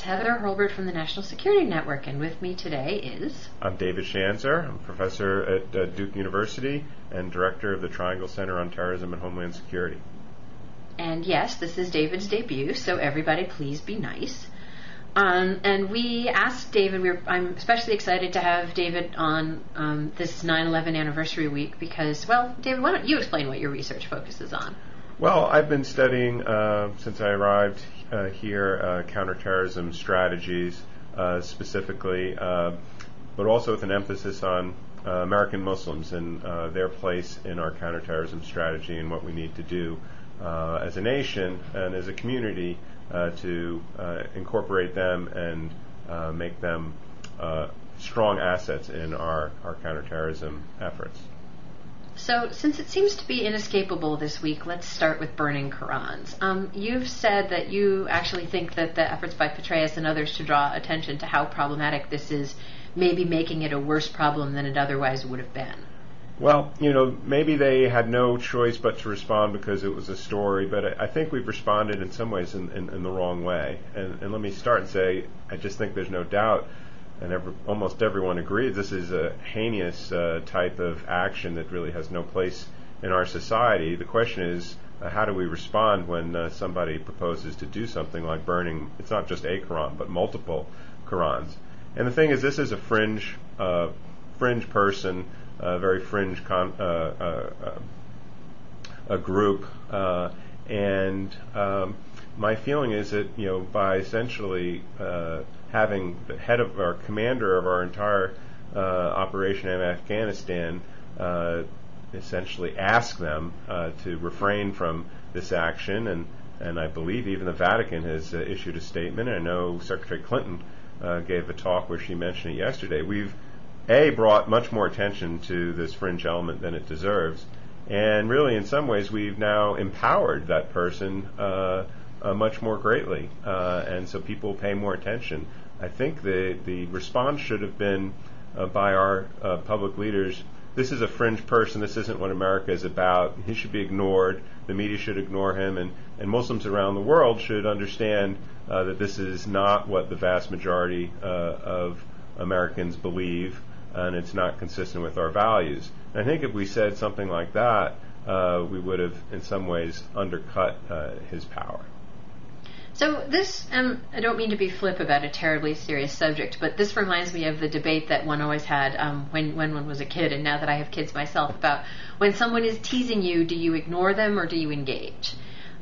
Heather Hurlbert from the National Security Network, and with me today is... I'm David Shanzer. I'm a professor at Duke University and director of the Triangle Center on Terrorism and Homeland Security. And yes, this is David's debut, so everybody please be nice. And we asked David, I'm especially excited to have David on this 9/11 anniversary week because, well, David, why don't you explain what your research focuses on? Well, I've been studying, since I arrived here, counterterrorism strategies specifically, but also with an emphasis on American Muslims and their place in our counterterrorism strategy and what we need to do as a nation and as a community to incorporate them and make them strong assets in our counterterrorism efforts. So, since it seems to be inescapable this week, let's start with burning Qurans. You've said that you actually think that the efforts by Petraeus and others to draw attention to how problematic this is maybe making it a worse problem than it otherwise would have been. Well, maybe they had no choice but to respond because it was a story, but I think we've responded in some ways in the wrong way. And let me start and say, I just think there's no doubt, and almost everyone agrees, this is a heinous type of action that really has no place in our society. The question is, how do we respond when somebody proposes to do something like burning, it's not just a Quran, but multiple Qurans. And the thing is, this is a fringe person, a very fringe a group, and my feeling is that by essentially having the head of our commander of our entire operation in Afghanistan essentially ask them to refrain from this action, and I believe even the Vatican has issued a statement. I know Secretary Clinton gave a talk where she mentioned it yesterday. We've brought much more attention to this fringe element than it deserves, and really in some ways we've now empowered that person much more greatly, and so people pay more attention. I think the response should have been by our public leaders, this is a fringe person, this isn't what America is about, he should be ignored, the media should ignore him, and Muslims around the world should understand that this is not what the vast majority of Americans believe, and it's not consistent with our values. And I think if we said something like that, we would have in some ways undercut his power. So this, I don't mean to be flip about a terribly serious subject, but this reminds me of the debate that one always had when one was a kid, and now that I have kids myself, about when someone is teasing you, do you ignore them or do you engage?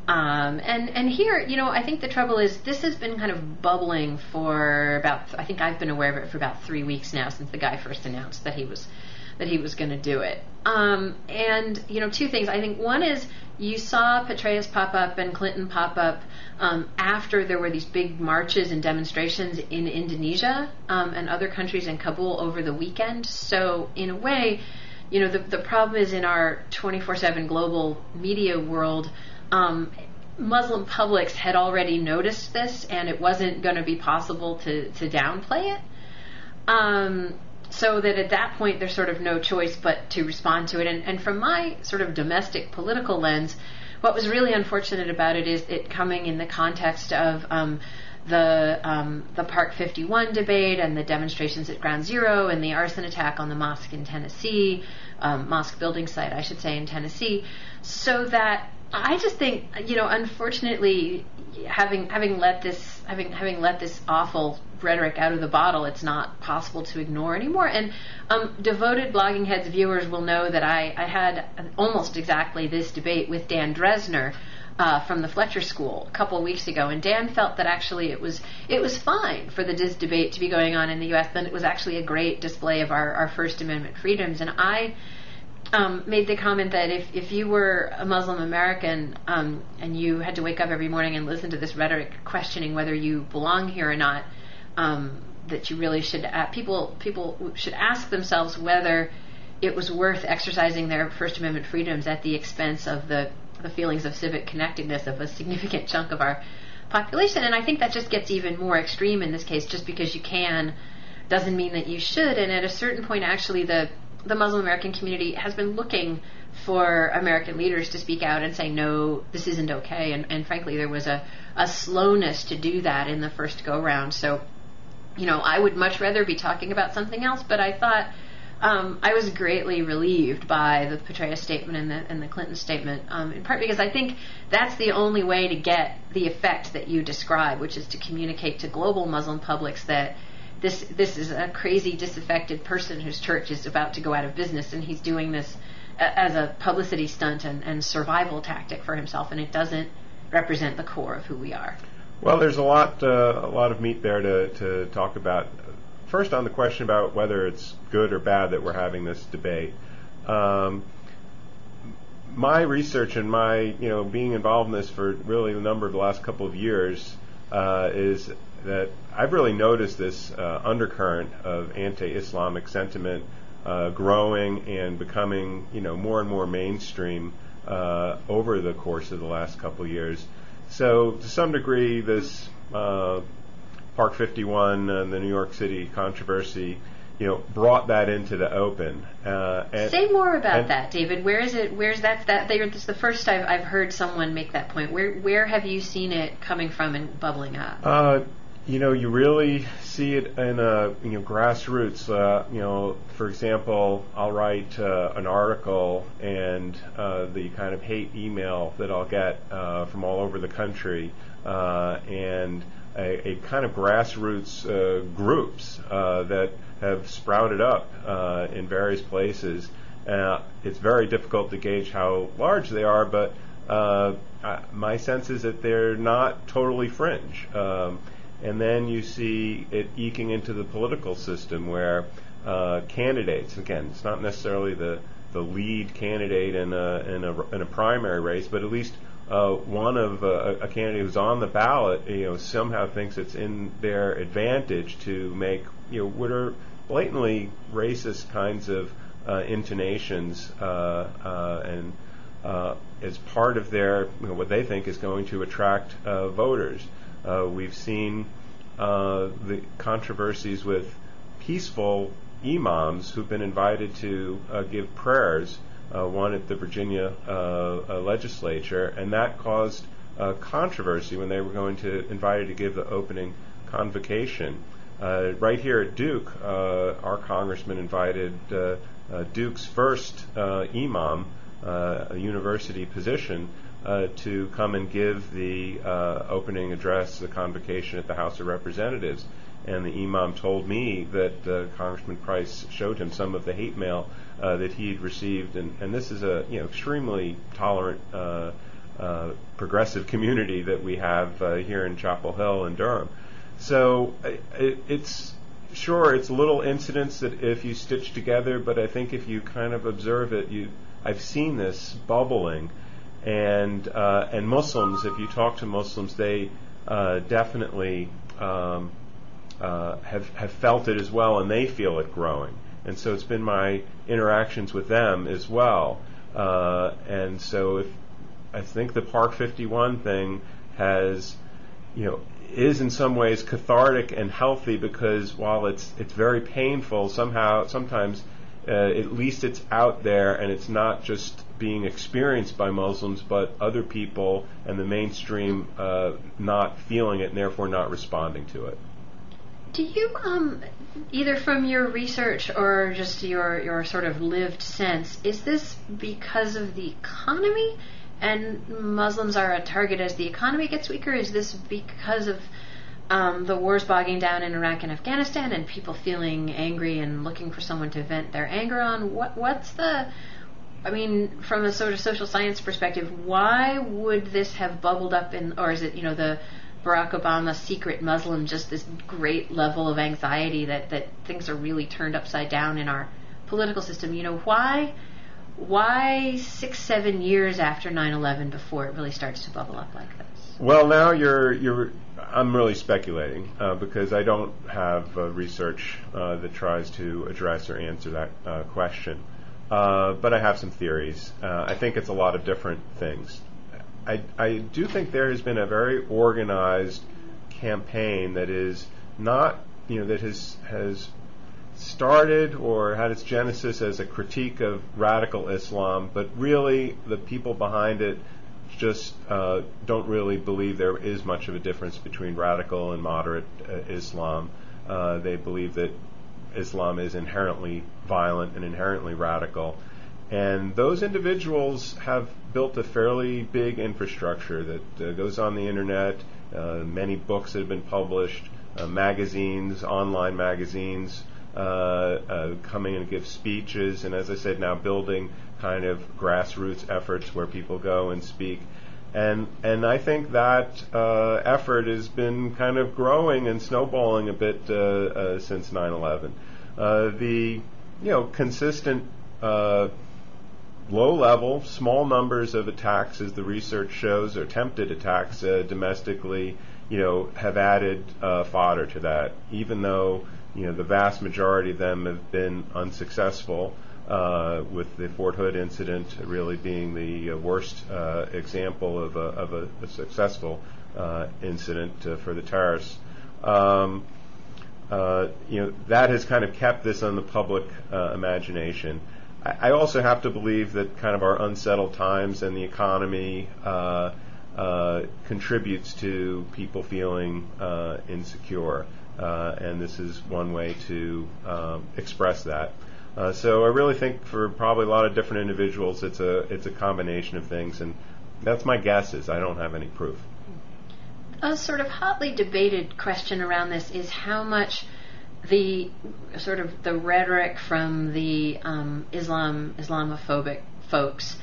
And here, I think the trouble is this has been kind of bubbling for I think I've been aware of it for about 3 weeks now since the guy first announced that he was going to do it. And, two things. I think one is you saw Petraeus pop up and Clinton pop up after there were these big marches and demonstrations in Indonesia and other countries in Kabul over the weekend. So in a way, the problem is in our 24/7 global media world, Muslim publics had already noticed this, and it wasn't going to be possible to downplay it. So that at that point there's sort of no choice but to respond to it. And from my sort of domestic political lens, what was really unfortunate about it is it coming in the context of the Park 51 debate and the demonstrations at Ground Zero and the arson attack on the mosque in Tennessee, mosque building site, I should say, in Tennessee. So that I just think, unfortunately, having let this awful rhetoric out of the bottle, it's not possible to ignore anymore. And devoted Blogging Heads viewers will know that I had almost exactly this debate with Dan Dresner from the Fletcher School a couple of weeks ago, and Dan felt that actually it was fine for this debate to be going on in the U.S. Then it was actually a great display of our First Amendment freedoms. And I made the comment that if you were a Muslim American and you had to wake up every morning and listen to this rhetoric questioning whether you belong here or not, that you really should people should ask themselves whether it was worth exercising their First Amendment freedoms at the expense of the feelings of civic connectedness of a significant chunk of our population. And I think that just gets even more extreme in this case. Just because you can doesn't mean that you should. And at a certain point, actually, the the Muslim American community has been looking for American leaders to speak out and say, no, this isn't okay. And frankly, there was a slowness to do that in the first go-round. So, I would much rather be talking about something else, but I thought I was greatly relieved by the Petraeus statement and the Clinton statement, in part because I think that's the only way to get the effect that you describe, which is to communicate to global Muslim publics that this is a crazy, disaffected person whose church is about to go out of business, and he's doing this as a publicity stunt and survival tactic for himself, and it doesn't represent the core of who we are. Well, there's a lot of meat there to talk about. First, on the question about whether it's good or bad that we're having this debate. My research and my being involved in this for really a number of the last couple of years is that I've really noticed this undercurrent of anti-Islamic sentiment growing and becoming more and more mainstream over the course of the last couple of years. So to some degree, this Park 51 and the New York City controversy, brought that into the open. Say more about that, David. Where is it? Where's that? This is the first I've heard someone make that point. Where have you seen it coming from and bubbling up? You really see it in grassroots. For example, I'll write an article, and the kind of hate email that I'll get from all over the country, and a kind of grassroots groups that have sprouted up in various places. It's very difficult to gauge how large they are, but my sense is that they're not totally fringe. And then you see it eking into the political system where candidates, again, it's not necessarily the lead candidate in a primary race, but at least one of a candidate who's on the ballot, somehow thinks it's in their advantage to make what are blatantly racist kinds of intonations and as part of their what they think is going to attract voters. We've seen the controversies with peaceful imams who've been invited to give prayers, one at the Virginia legislature, and that caused controversy when they were invited to give the opening convocation. Right here at Duke, our congressman invited Duke's first imam, a university position, to come and give the opening address, the convocation at the House of Representatives. And the imam told me that Congressman Price showed him some of the hate mail that he'd received, and this is a extremely tolerant, progressive community that we have here in Chapel Hill and Durham. So it's little incidents that if you stitch together, but I think if you kind of observe it, I've seen this bubbling. And Muslims, if you talk to Muslims, they definitely have felt it as well, and they feel it growing. And so it's been my interactions with them as well. And so I think the Park 51 thing is in some ways cathartic and healthy, because while it's very painful, sometimes at least it's out there and it's not just being experienced by Muslims, but other people and the mainstream not feeling it and therefore not responding to it. Do you, either from your research or just your sort of lived sense, is this because of the economy and Muslims are a target as the economy gets weaker? Is this because of the wars bogging down in Iraq and Afghanistan and people feeling angry and looking for someone to vent their anger on? From a sort of social science perspective, why would this have bubbled up or is it, the Barack Obama secret Muslim, just this great level of anxiety that things are really turned upside down in our political system? Why 6-7 years after 9/11 before it really starts to bubble up like this? Well, now I'm really speculating because I don't have research that tries to address or answer that question. But I have some theories. I think it's a lot of different things. I do think there has been a very organized campaign that is not, that has started or had its genesis as a critique of radical Islam, but really the people behind it just don't really believe there is much of a difference between radical and moderate Islam. They believe that Islam is inherently violent and inherently radical. And those individuals have built a fairly big infrastructure that goes on the internet, many books that have been published, magazines, online magazines, coming and give speeches, and as I said, now building kind of grassroots efforts where people go and speak. And I think that effort has been kind of growing and snowballing a bit since 9/11. The consistent low-level, small numbers of attacks, as the research shows, or attempted attacks domestically, have added fodder to that. Even though the vast majority of them have been unsuccessful, with the Fort Hood incident really being the worst example of a successful incident for the terrorists. That has kind of kept this on the public imagination. I also have to believe that kind of our unsettled times and the economy contributes to people feeling insecure, and this is one way to express that. So I really think for probably a lot of different individuals, it's a combination of things, and that's my guesses. I don't have any proof. A sort of hotly debated question around this is how much the sort of the rhetoric from the Islamophobic folks,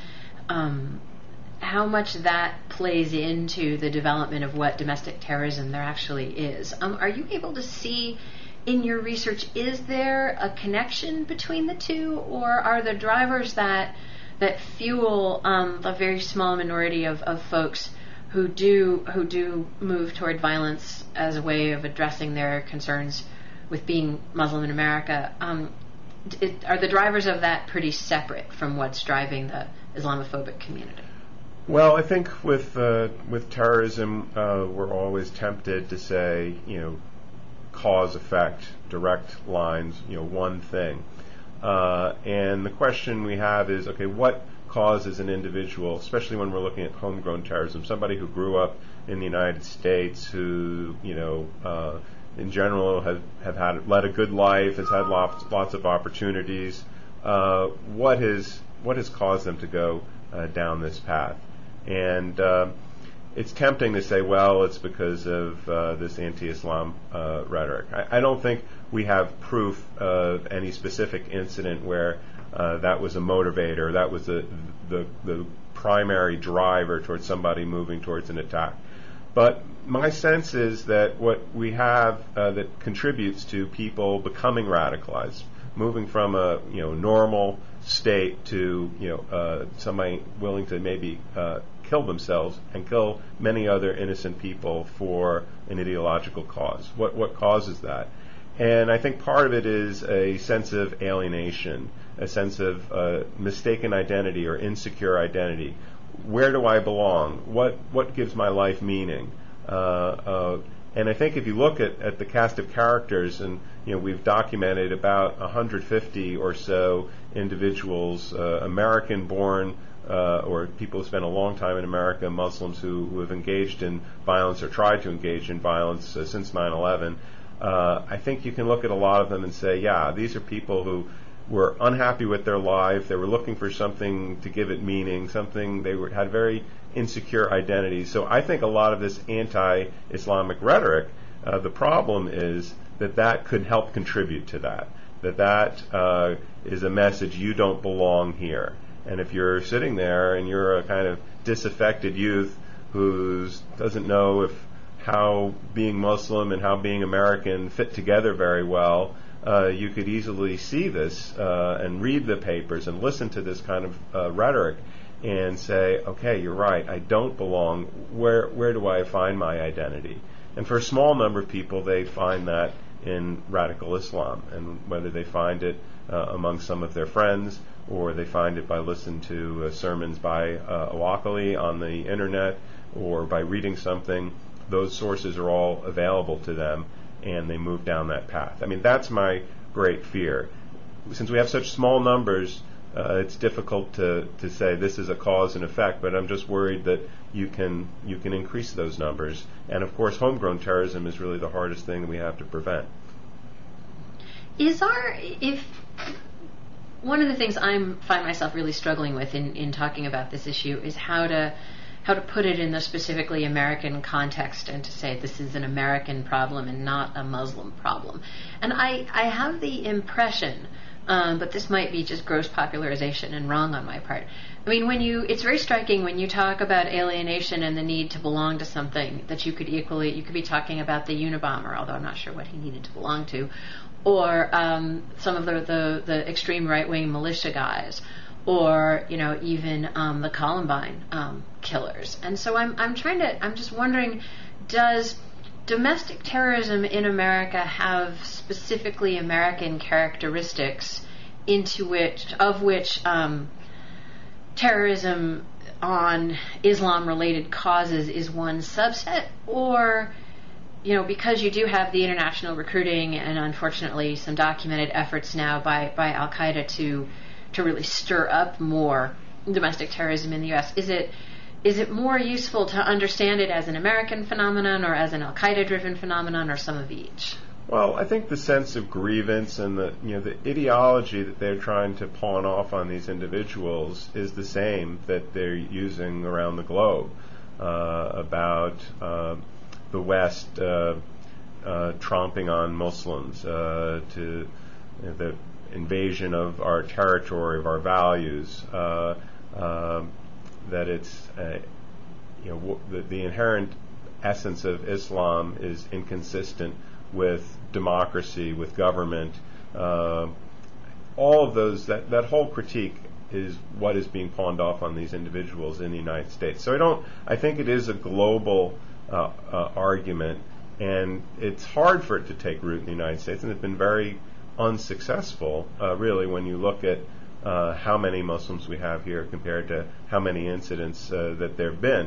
how much that plays into the development of what domestic terrorism there actually is. Are you able to see in your research, is there a connection between the two, or are the drivers that fuel a very small minority of folks who do move toward violence as a way of addressing their concerns with being Muslim in America? Are the drivers of that pretty separate from what's driving the Islamophobic community? Well, I think with terrorism, we're always tempted to say, cause effect, direct lines, one thing. And the question we have is, okay, what causes an individual, especially when we're looking at homegrown terrorism, somebody who grew up in the United States, who in general have led a good life, has had lots of opportunities. What has caused them to go down this path? And it's tempting to say, well, it's because of this anti-Islam rhetoric. I don't think we have proof of any specific incident where that was a motivator, that was the primary driver towards somebody moving towards an attack. But my sense is that what we have that contributes to people becoming radicalized, moving from a normal state to somebody willing to maybe kill themselves and kill many other innocent people for an ideological cause. What causes that? And I think part of it is a sense of alienation, a sense of mistaken identity or insecure identity. Where do I belong? What gives my life meaning? And I think if you look at the cast of characters, and we've documented about 150 or so individuals, American-born or people who spent a long time in America, Muslims who have engaged in violence or tried to engage in violence since 9/11. I think you can look at a lot of them and say, yeah, these are people who were unhappy with their life. They were looking for something to give it meaning, had very insecure identities. So I think a lot of this anti-Islamic rhetoric, the problem is that could help contribute to that. That is a message, you don't belong here. And if you're sitting there and you're a kind of disaffected youth who doesn't know how being Muslim and how being American fit together very well, you could easily see this and read the papers and listen to this kind of rhetoric and say, okay, you're right, I don't belong. Where do I find my identity? And for a small number of people, they find that in radical Islam, and whether they find it among some of their friends or they find it by listening to sermons by Awakali on the internet or by reading something, those sources are all available to them. and they move down that path. I mean, that's my great fear. Since we have such small numbers, it's difficult to say this is a cause and effect, but I'm just worried that you can increase those numbers. And of course, homegrown terrorism is really the hardest thing that we have to prevent. One of the things I find myself really struggling with in talking about this issue is how to put it in the specifically American context and to say this is an American problem and not a Muslim problem. And I have the impression, but this might be just gross popularization and wrong on my part. I mean, it's very striking when you talk about alienation and the need to belong to something that you could be talking about the Unabomber, although I'm not sure what he needed to belong to, or some of the extreme right-wing militia guys, or even the Columbine killers. And so I'm just wondering, does domestic terrorism in America have specifically American characteristics of which terrorism on Islam-related causes is one subset, or because you do have the international recruiting and unfortunately some documented efforts now by Al-Qaeda to really stir up more domestic terrorism in the U.S., is it more useful to understand it as an American phenomenon or as an Al-Qaeda-driven phenomenon, or some of each? Well, I think the sense of grievance and the ideology that they're trying to pawn off on these individuals is the same that they're using around the globe about the West tromping on Muslims, to the invasion of our territory, of our values, that it's the inherent essence of Islam is inconsistent with democracy, with government. All of those, that whole critique is what is being pawned off on these individuals in the United States. So I think it is a global argument, and it's hard for it to take root in the United States, and it's been very unsuccessful, really, when you look at how many Muslims we have here compared to how many incidents that there have been.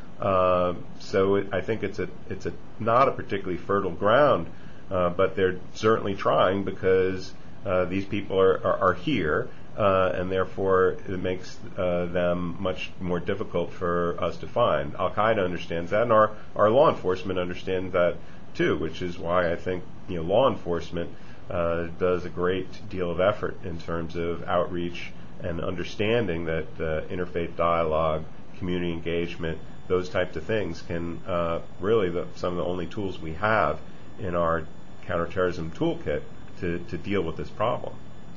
So I think it's not a particularly fertile ground, but they're certainly trying, because these people are here, and therefore it makes them much more difficult for us to find. Al-Qaeda understands that, and our law enforcement understands that too, which is why I think law enforcement does a great deal of effort in terms of outreach and understanding that interfaith dialogue, community engagement, those types of things can really some of the only tools we have in our counterterrorism toolkit to deal with this problem.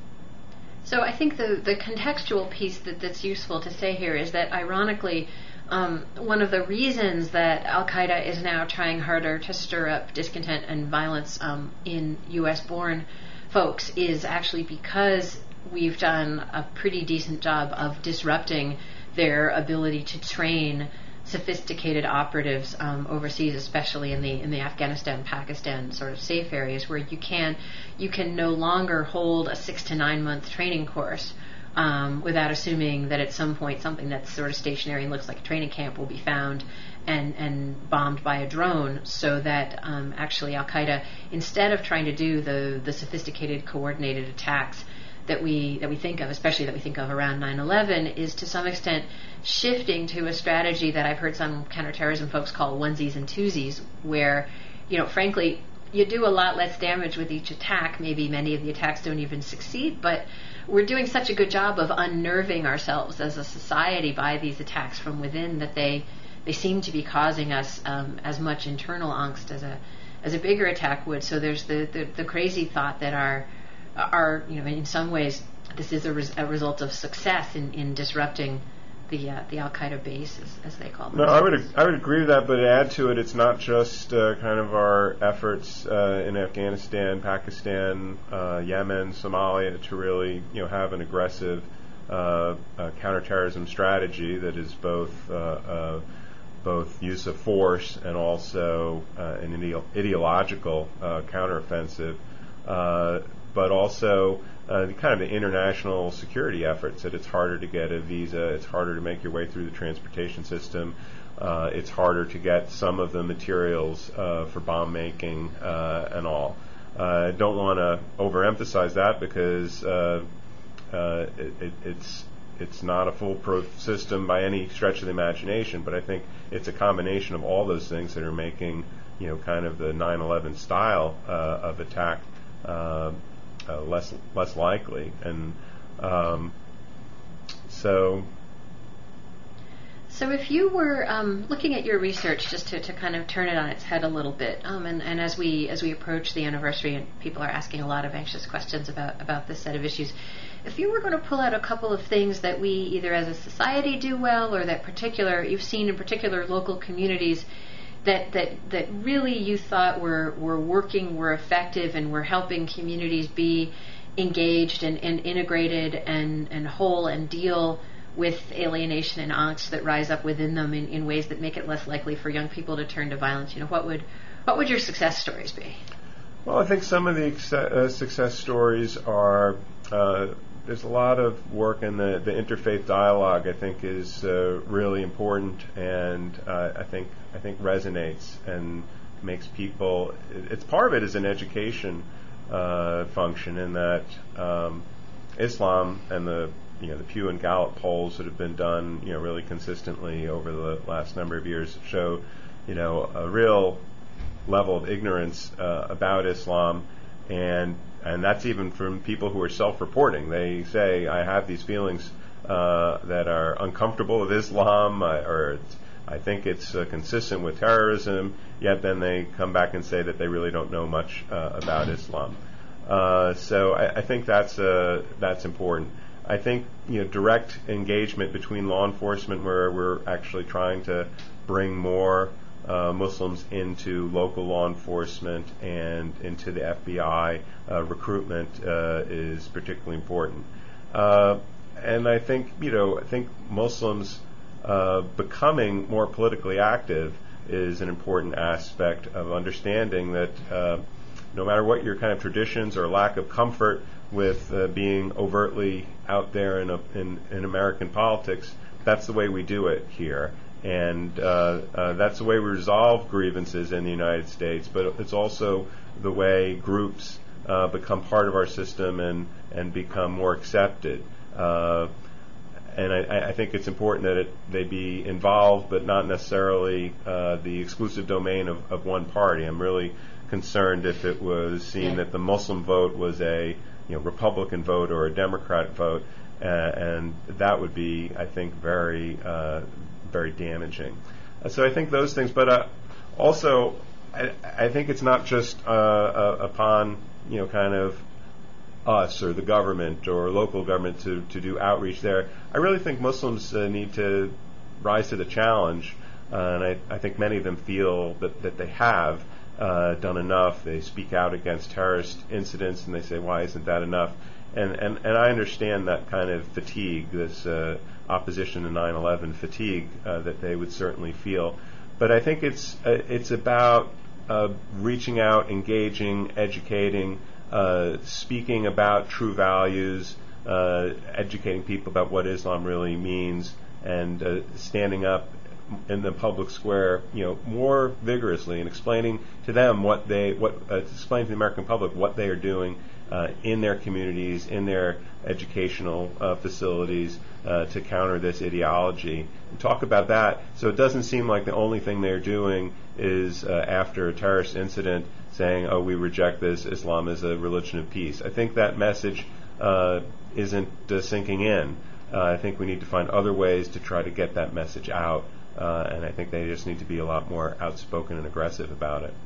So I think the contextual piece that's useful to say here is that, ironically, one of the reasons that Al-Qaeda is now trying harder to stir up discontent and violence in U.S.-born folks is actually because we've done a pretty decent job of disrupting their ability to train sophisticated operatives overseas, especially in the Afghanistan, Pakistan sort of safe areas, where you can no longer hold a 6 to 9 month training course without assuming that at some point something that's sort of stationary and looks like a training camp will be found and bombed by a drone, so that actually Al-Qaeda, instead of trying to do the sophisticated coordinated attacks that we think of, especially that we think of around 9/11, is to some extent shifting to a strategy that I've heard some counterterrorism folks call onesies and twosies, where, frankly, you do a lot less damage with each attack. Maybe many of the attacks don't even succeed, but we're doing such a good job of unnerving ourselves as a society by these attacks from within that they seem to be causing us as much internal angst as a bigger attack would. So there's the crazy thought that our in some ways this is a result of success in disrupting the Al-Qaeda base, as they call them. No, I would agree with that, but add to it, it's not just kind of our efforts in Afghanistan, Pakistan, Yemen, Somalia to really have an aggressive counterterrorism strategy that is both use of force and also an ideological counteroffensive. but also the kind of the international security efforts, that it's harder to get a visa, it's harder to make your way through the transportation system, it's harder to get some of the materials for bomb making and all. I don't want to overemphasize that because it's not a foolproof system by any stretch of the imagination, but I think it's a combination of all those things that are making, kind of the 9/11 style of attack less likely. And so if you were looking at your research, just to kind of turn it on its head a little bit, and as we approach the anniversary and people are asking a lot of anxious questions about this set of issues, if you were going to pull out a couple of things that we either as a society do well, or that you've seen in particular local communities that really you thought were working, were effective, and were helping communities be engaged and integrated and whole and deal with alienation and angst that rise up within them in ways that make it less likely for young people to turn to violence, what would your success stories be? Well, I think some of the success stories are, there's a lot of work in the interfaith dialogue. I think is really important, and I think resonates and makes people. It's part of it is an education function, in that Islam and the Pew and Gallup polls that have been done really consistently over the last number of years show a real level of ignorance about Islam, and that's even from people who are self-reporting. They say, I have these feelings that are uncomfortable with Islam, or I think it's consistent with terrorism, yet then they come back and say that they really don't know much about Islam. So I think that's important. I think direct engagement between law enforcement, where we're actually trying to bring more Muslims into local law enforcement and into the FBI recruitment is particularly important. And I think Muslims becoming more politically active is an important aspect of understanding that no matter what your kind of traditions or lack of comfort with being overtly out there in American politics, that's the way we do it here. And that's the way we resolve grievances in the United States, but it's also the way groups become part of our system and become more accepted. And I think it's important that they be involved, but not necessarily the exclusive domain of one party. I'm really concerned if it was seen that the Muslim vote was a Republican vote or a Democrat vote, and that would be, I think, very very damaging. So I think those things, but also I think it's not just upon kind of us or the government or local government to do outreach there. I really think Muslims need to rise to the challenge, and I think many of them feel that they have done enough. They speak out against terrorist incidents, and they say, why isn't that enough? And I understand that kind of fatigue, this opposition to 9/11 fatigue that they would certainly feel. But I think it's about reaching out, engaging, educating, speaking about true values, educating people about what Islam really means, and standing up in the public square, more vigorously and explaining to them explain to the American public what they are doing in their communities, in their educational facilities to counter this ideology. And talk about that, so it doesn't seem like the only thing they're doing is after a terrorist incident saying, "Oh, we reject this. Islam is a religion of peace." I think that message isn't sinking in. I think we need to find other ways to try to get that message out. And I think they just need to be a lot more outspoken and aggressive about it.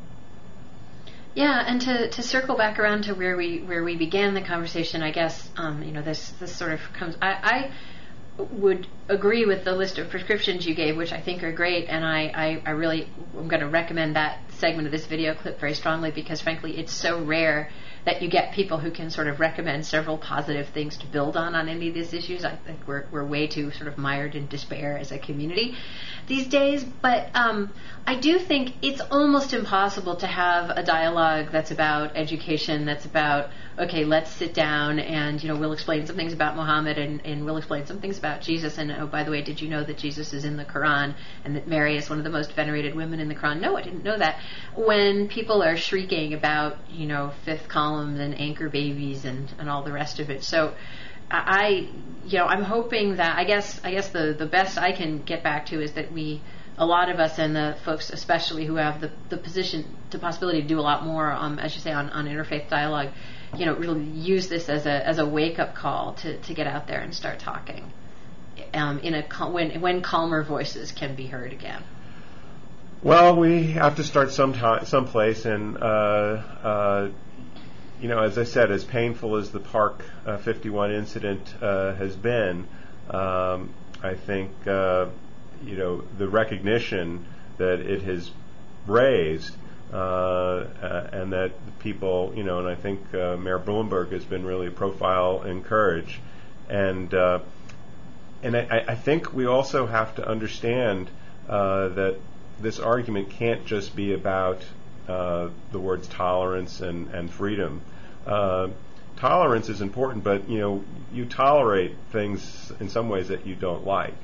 Yeah, and to circle back around to where we began the conversation, I guess this sort of comes. I would agree with the list of prescriptions you gave, which I think are great, and I'm going to recommend that segment of this video clip very strongly because, frankly, it's so rare that you get people who can sort of recommend several positive things to build on any of these issues. I think we're way too sort of mired in despair as a community these days. But I do think it's almost impossible to have a dialogue that's about education, that's about, okay, let's sit down and, we'll explain some things about Muhammad and we'll explain some things about Jesus. And, oh, by the way, did you know that Jesus is in the Quran and that Mary is one of the most venerated women in the Quran? No, I didn't know that. When people are shrieking about, fifth columns and anchor babies and all the rest of it. So I'm hoping that, I guess the best I can get back to is that a lot of us and the folks especially who have the possibility to do a lot more, as you say, on interfaith dialogue, really use this as a wake-up call to get out there and start talking when calmer voices can be heard again. Well, we have to start someplace, and as I said, as painful as the Park 51 incident has been, I think the recognition that it has raised, and that people, and I think Mayor Bloomberg has been really a profile in courage, and I think we also have to understand that this argument can't just be about the words tolerance and freedom. Tolerance is important, but you tolerate things in some ways that you don't like,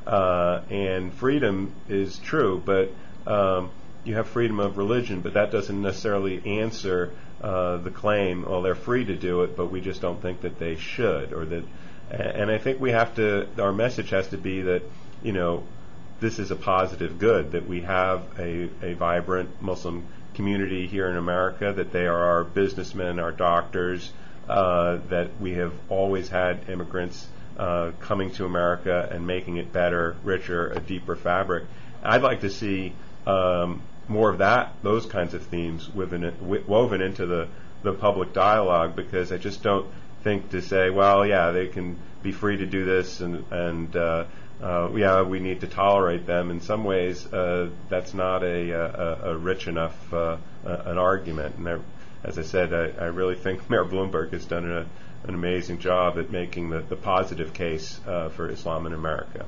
and freedom is true, but you have freedom of religion, but that doesn't necessarily answer the claim, well, they're free to do it, but we just don't think that they should, or that. And I think we have to. Our message has to be that this is a positive good, that we have a vibrant Muslim community here in America, that they are our businessmen, our doctors, that we have always had immigrants coming to America and making it better, richer, a deeper fabric. I'd like to see more of those kinds of themes woven into the public dialogue, because I just don't think to say, well, yeah, they can be free to do this, and we need to tolerate them. In some ways, that's not a rich enough an argument. And as I said, I really think Mayor Bloomberg has done an amazing job at making the positive case for Islam in America.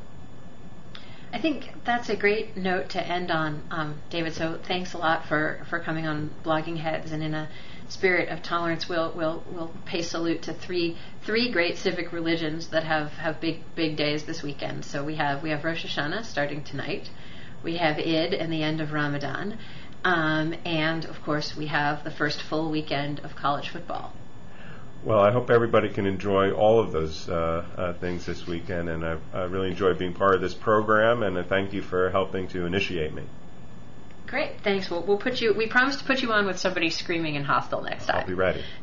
I think that's a great note to end on, David. So thanks a lot for coming on Blogging Heads, and in a spirit of tolerance, we'll pay salute to three great civic religions that have big days this weekend. So we have Rosh Hashanah starting tonight, we have Eid and the end of Ramadan, and of course we have the first full weekend of college football. Well, I hope everybody can enjoy all of those things this weekend, and I really enjoyed being part of this program, and I thank you for helping to initiate me. Great, thanks. We promise to put you on with somebody screaming and hostile next time. I'll be ready.